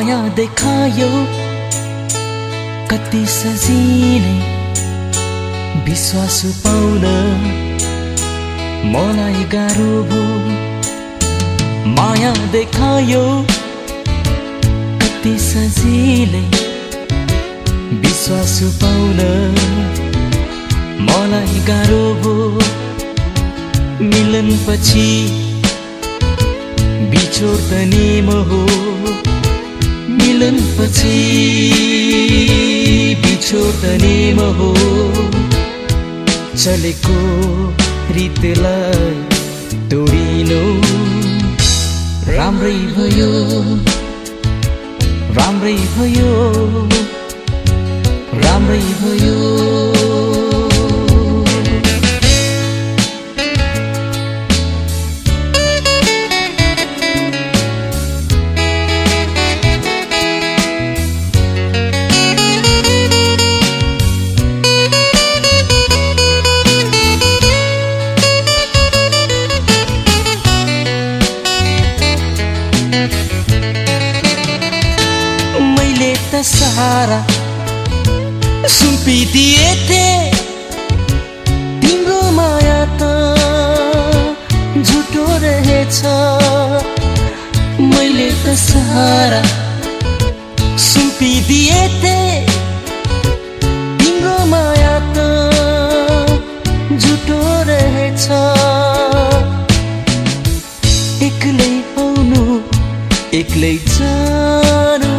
माया देखायो कति सजिलै विश्वास पाउन मलाई गाह्रो भो माया देखायो कति सजिलै विश्वास पाउन मलाई गाह्रो भो मिलन पछि बिछोड त नियम हो मिलन पछि बिछोड त नियम हो चलेको रीतलाई तोडिनु राम्रै भयो राम्रै भयो राम्रै भयो सारा सुम्पिदिए तिम्रो माया त झुटो रहेछ मैले त सारा सुम्पिदिए तिम्रो माया त झुटो रहेछ एक्लै आउनु एक्लै जानु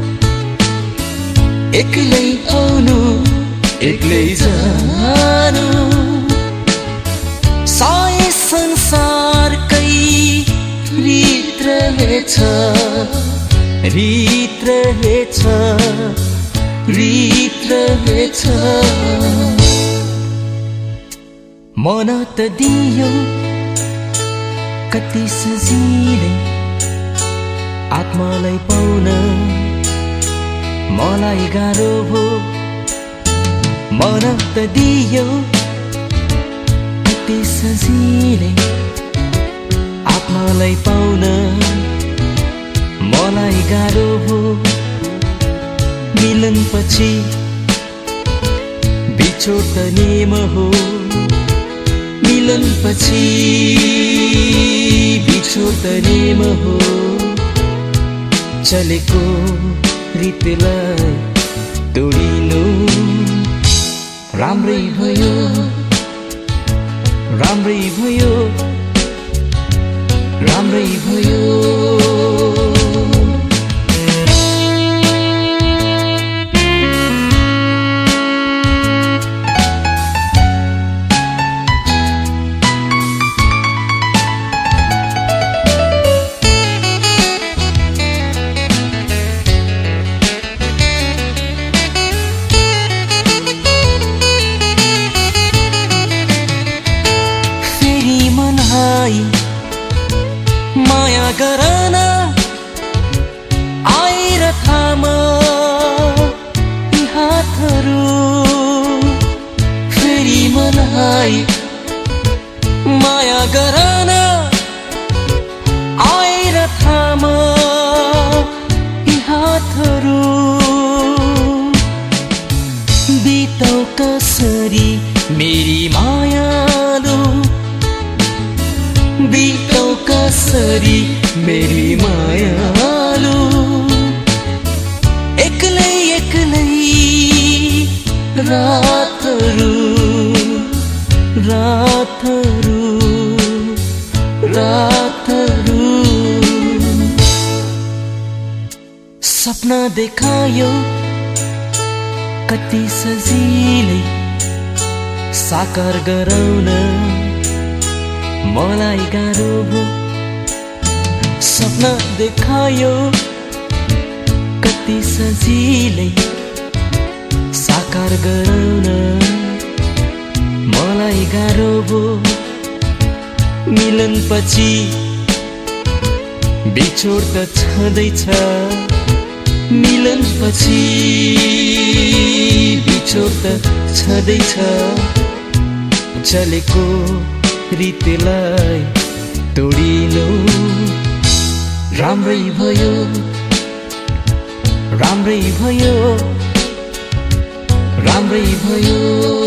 एक्लै आउनु एक्लै जानु साय संसारकै रीत रहेछ रीत रहेछ रीत रहेछ मन त दियो कति सजिलै आत्मालाई पाउन मलाई गाह्रो भो मन त दियो कति सजिलै आत्मालाई पाउन मलाई गाह्रो भो मिलन पछि बिछोड त नियम हो मिलन पछि बिछोड त नियम हो चलेको रीतलाई तोडिनु राम्रै भयो राम्रै भयो राम्रै भयो माया गरन आएर थाम यी हातहरू फेरि मलाई माया गरन आएर थाम यी हातहरू बितौ कसरी मेरी मायालु बितौ कसरी मेरी मायालु एक्लै एक्लै रातहरू रातहरू रातहरू सपना देखायो कति सजिलै साकार गराउन मलाई गाह्रो भो सपना देखायो कति सजिलै साकार गराउन मलाई गाह्रो भो मिलन पछि बिछोड त छँदैछ मिलन पछि बिछोड त छँदैछ चलेको रीतलाई तोडिनु राम्रै भयो राम्रै भयो राम्रै भयो।